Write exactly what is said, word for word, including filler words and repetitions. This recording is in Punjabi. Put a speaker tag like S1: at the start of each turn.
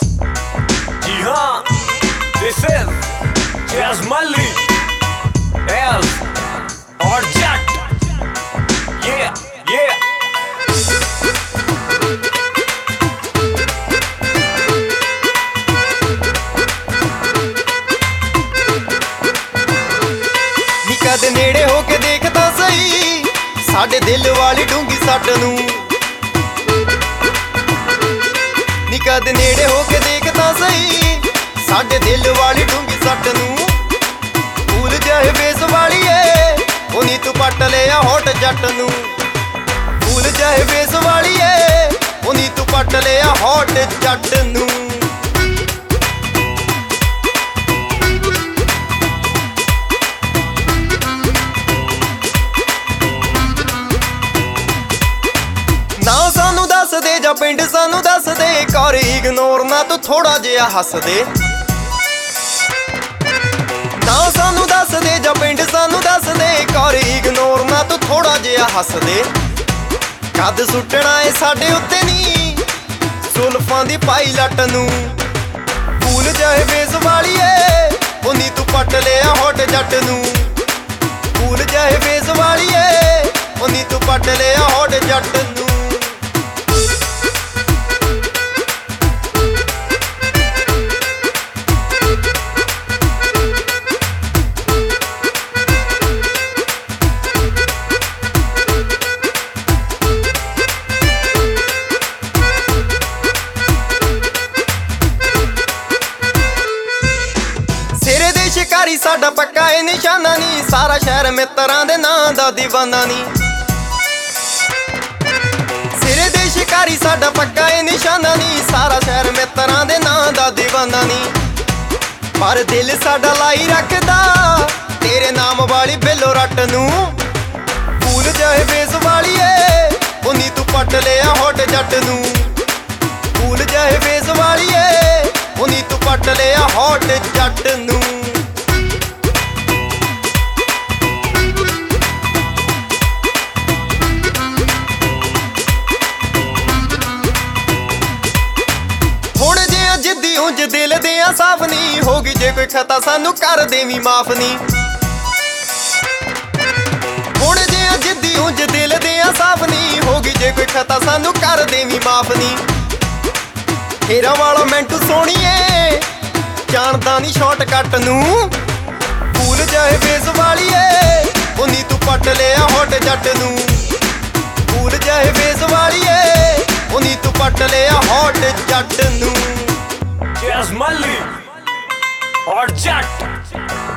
S1: Jihan, this is Jazz Mali, L or Jack. Yeah, yeah.
S2: ਨੀ ਕਦੇ ਨੇੜੇ ਹੋ ਕੇ ਦੇਖਦਾ ਸਹੀ ਸਾਡੇ ਦਿਲ ਵਾਲੀ ਡੂੰਗੀ ਸੱਟ ਨੂੰ। ਨੀ ਕਦੇ ਨੇੜੇ ਹੋ ਕੇ ਦੇਖਦਾ ਸਹੀ ਸਾਡੇ ਦਿਲ ਵਾਲੀ ਡੂੰਗੀ ਸੱਟ ਨੂੰ। ਫੂਲ ਜਾਏ ਵੇਸ ਵਾਲੀਏ ਉਹ ਨੀ ਤੂੰ ਪੱਟ ਲਿਆ ਹੋਟ ਜੱਟ ਨੂੰ। ਫੂਲ ਜਾਏ ਵੇਸ ਵਾਲੀਏ ਉਹ ਨੀ ਤੂੰ ਪੱਟ ਲਿਆ ਹੋਟ ਜੱਟ ਨੂੰ। ਨਾ ਸਾਨੂੰ ਦੱਸ ਦੇ ਜਾਂ ਪਿੰਡ ਸਾਨੂੰ ਦੱਸ ਦੇ ਕਰ ਇਗਨੋਰ ਨਾ ਤੂੰ ਥੋੜਾ ਜਿਹਾ ਹੱਸ ਦੇ। ਨਾ ਸਾਨੂੰ ਦੱਸ ਦੇ ਜਾਂ ਪਿੰਡ ਸਾਨੂੰ ਦੱਸ ਦੇ ਕਰ ਇਗਨੋਰ ਨਾ ਤੂੰ ਥੋੜਾ ਜਿਹਾ ਹੱਸ ਦੇ। ਕੱਦ ਸੁੱਟਣਾ ਏ ਸਾਡੇ ਉੱਤੇ ਨੀ ਸੁਲਫਾਂ ਦੀ ਪਾਈ ਲੱਟ ਨੂੰ। ਫੂਲ ਜਾਏ ਵੇਸ ਵਾਲੀਏ ਉਹ ਨੀ ਤੂੰ ਪੱਟ ਲਿਆ ਹੋਟ ਜੱਟ ਨੂੰ। ਫੂਲ ਜਾਏ ਵੇਸ ਵਾਲੀਏ ਉਹ ਨੀ ਤੂੰ ਪੱਟ ਲਿਆ ਹੋਟ ਜੱਟ ਨੂੰ। ਸ਼ਿਕਾਰੀ ਸਾਡਾ ਪੱਕਾ ਏ ਨਿਸ਼ਾਨਾ ਨੀ ਸਾਰਾ ਸ਼ਹਿਰ ਮਿੱਤਰਾਂ ਦੇ ਨਾਂ ਦਾ دیਵਾਨਾ ਨੀ। ਸਿਰੇ ਦੇ ਸ਼ਿਕਾਰੀ ਸਾਡਾ ਪੱਕਾ ਏ ਨਿਸ਼ਾਨਾ ਨੀ ਸਾਰਾ ਸ਼ਹਿਰ ਮਿੱਤਰਾਂ ਦੇ ਨਾਂ ਦਾ دیਵਾਨਾ ਨੀ। ਪਰ ਦਿਲ ਸਾਡਾ ਲਾਈ ਰੱਖਦਾ ਤੇਰੇ ਨਾਮ ਵਾਲੀ ਬੇਲੋ ਰੱਟ ਨੂੰ। ਫੂਲ ਜਾਏ ਵੇਸ ਵਾਲੀਏ ਉਹ ਨੀ ਤੂੰ ਪੱਟ ਲਿਆ ਹੋਟ ਜੱਟ ਨੂੰ। ਫੂਲ ਜਾਏ ਵੇਸ ਵਾਲੀਏ ਉਹ ਨੀ ਤੂੰ ਪੱਟ ਲਿਆ ਹੋਟ ਜੱਟ ਨੂੰ। ਜਿੱਦੀ ਉਂਝ ਦਿਲ ਦਿਆਂ ਸਾਫ ਨੀ ਹੋ ਗਈ ਜੇ ਕੋਈ ਖਤਾ ਸਾਨੂੰ ਕਰ ਦੇਵੀਂ ਮਾਫ ਨੀ। ਹੁਣ ਜੇ ਜਿੱਦੀ ਉਂਝ ਦਿਲ ਦਿਆਂ ਸਾਫ ਨੀ ਹੋ ਗਈ ਜੇ ਕੋਈ ਖਤਾ ਸਾਨੂੰ ਕਰ ਦੇਵੀਂ ਮਾਫ ਨੀ। ਫੇਰਾ ਵਾਲਾ ਮੈਂਟੂ ਸੋਹਣੀਏ ਜਾਣਦਾ ਨੀ ਸ਼ਾਰਟਕੱਟ ਨੂੰ। ਫੂਲ ਜਾਏ ਵੇਸ ਵਾਲੀਏ ਉਹ ਨੀ ਤੂੰ ਪੱਟ ਲਿਆ ਹੋਟ ਜੱਟ ਨੂੰ। ਫੂਲ ਜਾਏ ਵੇਸ ਵਾਲੀਏ ਉਹ ਨੀ ਤੂੰ ਪੱਟ ਲਿਆ ਹੋਟ ਜੱਟ ਨੂੰ।
S1: Jazz Mali or Jack.